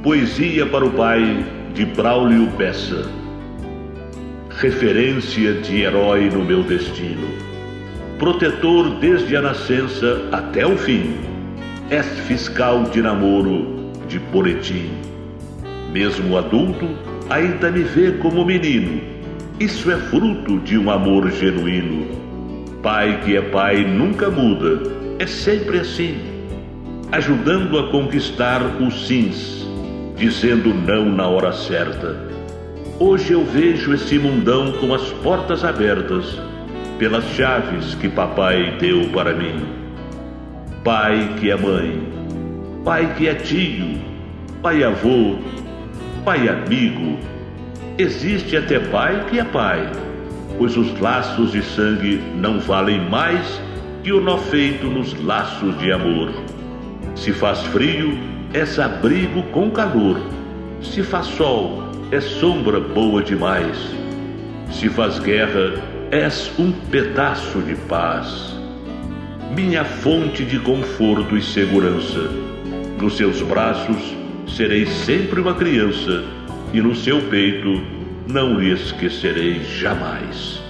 Poesia para o pai, de Braulio Bessa. Referência de herói no meu destino, protetor desde a nascença até o fim, és fiscal de namoro de Poretim. Mesmo adulto, ainda me vê como menino, isso é fruto de um amor genuíno. Pai que é pai nunca muda, é sempre assim, ajudando a conquistar os sims, dizendo não na hora certa. Hoje eu vejo esse mundão com as portas abertas pelas chaves que papai deu para mim. Pai que é mãe, pai que é tio, pai avô, pai amigo. Existe até pai que é pai, pois os laços de sangue não valem mais que o nó feito nos laços de amor. Se faz frio, és abrigo com calor. Se faz sol, é sombra boa demais. Se faz guerra, és um pedaço de paz. Minha fonte de conforto e segurança. Nos seus braços serei sempre uma criança, e no seu peito não lhe esquecerei jamais.